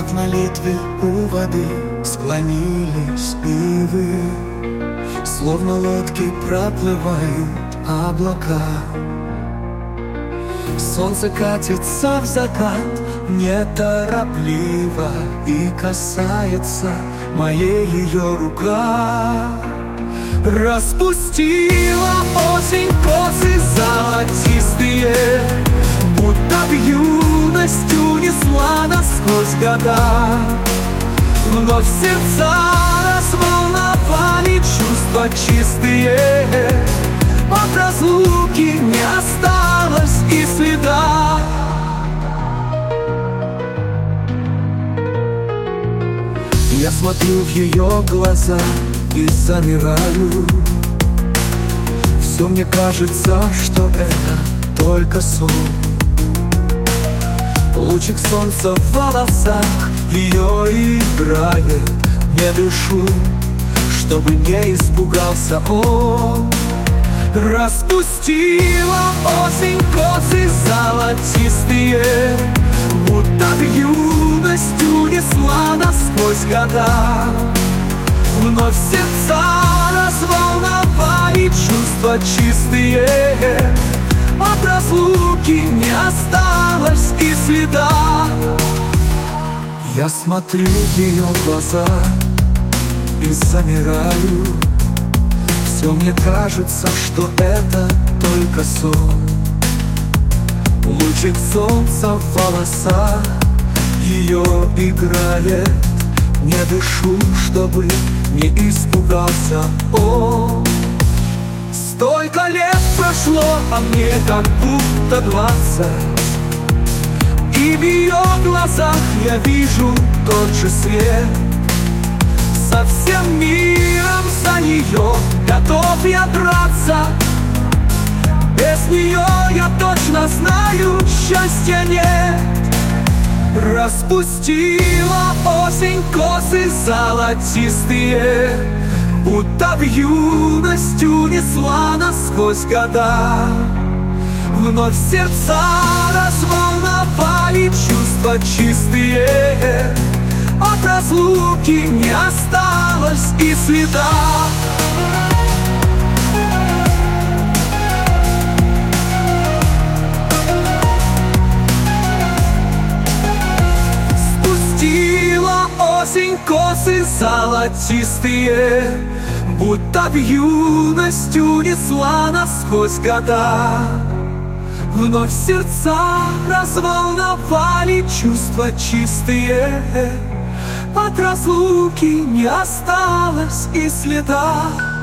в молитве у воды склонились ивы, словно лодки проплывают облака. Солнце катится в закат неторопливо и касается моей ее рука. Распустила осень косы золотистые, будто в юность унесла нас сквозь года. Вновь сердца разволновали чувства чистые, от разлуки не осталось и следа. Я смотрю в ее глаза и замираю. Все мне кажется, что это только сон. Лучик солнца в волосах ее играет. Не дышу, чтобы не испугался он. Распустила осень косы золотистые, будто в юность унесла нас сквозь года. Вновь сердца разволновали чувства чистые, от разлуки не осталось и следа. Я смотрю в ее глаза и замираю. Все мне кажется, что это только сон. Лучик солнца в волосах ее играет. Не дышу, чтобы не испугался он. Столько лет прошло, а мне как будто 20, и в ее глазах я вижу тот же свет. Со всем миром за нее готов я драться. Без нее я точно знаю, счастья нет. Распустила осень косы золотистые, будто в юность унесла нас сквозь года. Вновь сердца разволновали чувства чистые, от разлуки не осталось и следа. Спустила осень косы золотистые, будто в юность унесла нас сквозь года. Вновь сердца разволновали чувства чистые, от разлуки не осталось и следа.